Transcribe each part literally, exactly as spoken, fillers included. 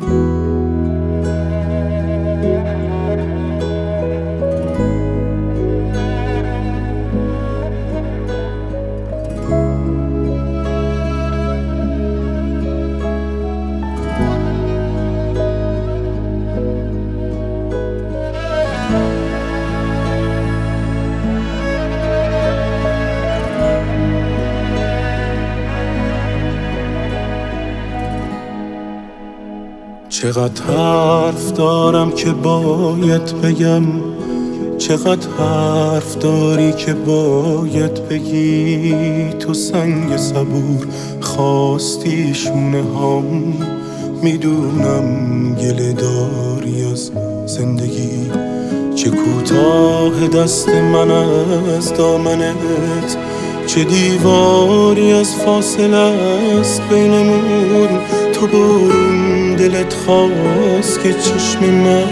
چقدر حرف دارم که باید بگم، چقدر حرف داری که باید بگی. تو سنگ صبور خواستی شونه هام، میدونم گله داری از زندگی. چه کوتاه دست من از دامنت، چه دیواری از فاصله است بینمون. تو برون دلت خواست که چشم من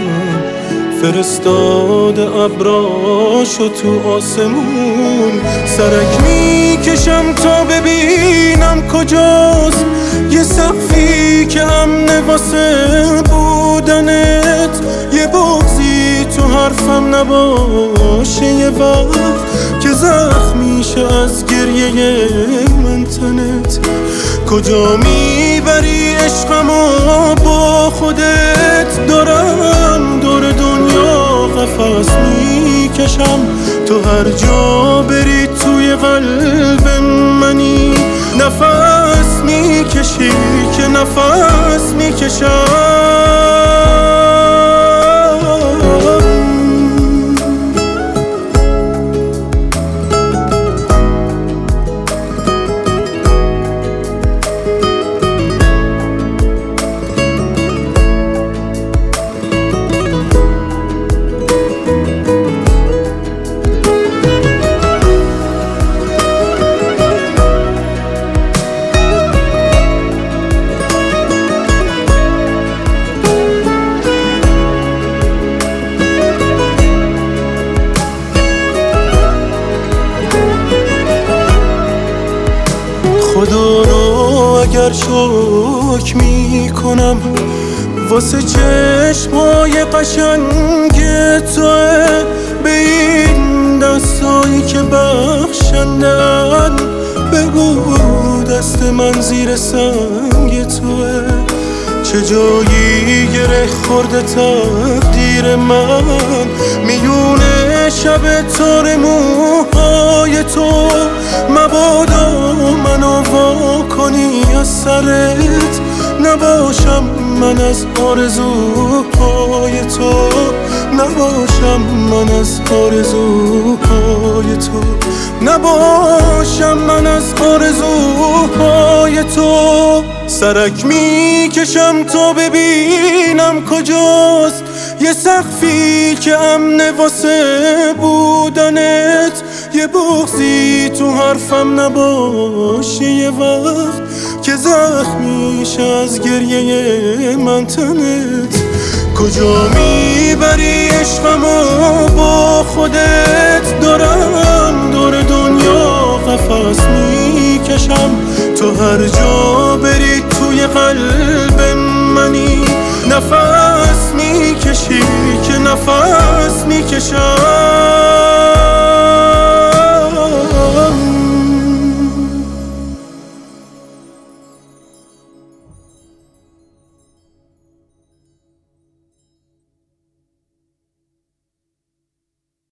فرستاد ابراشو تو آسمون. سرک میکشم تا ببینم کجاست یه سقفی که امن واسه بودنت، یه بغضی تو حرفم نباشه، یه وقت که زخم میشه از گریه من تنت. کجا میبری عشقمو با خودت؟ دارم دور دنیا قفس میکشم، تو هر جا بری توی قلب منی. نفس میکشی که نفس میکشم. خدا رو اگر شکر میکنم واسه چشمای قشنگ توه، به این دستایی که بخشندن بگو دست من زیر سنگ توه. چه جایی گره خورده تقدیر من، میونه شب تار موهای تو. مبادا منو وا کنی از سرت، نباشم من از آرزوهای تو، نباشم من از آرزوهای تو، نباشم من از آرزوهای تو. سرک میکشم تا ببینم کجاست یه سقفی که امن واسه بودنت، یه بغضی تو حرفم نباشه، یه وقت که زخمیش از گریه من تنت. کجا میبری عشقمو با خودت؟ دارم دور دنیا قفس میکشم، تو هر جا بری توی قلب منی. نفس میکشی که نفس میکشم.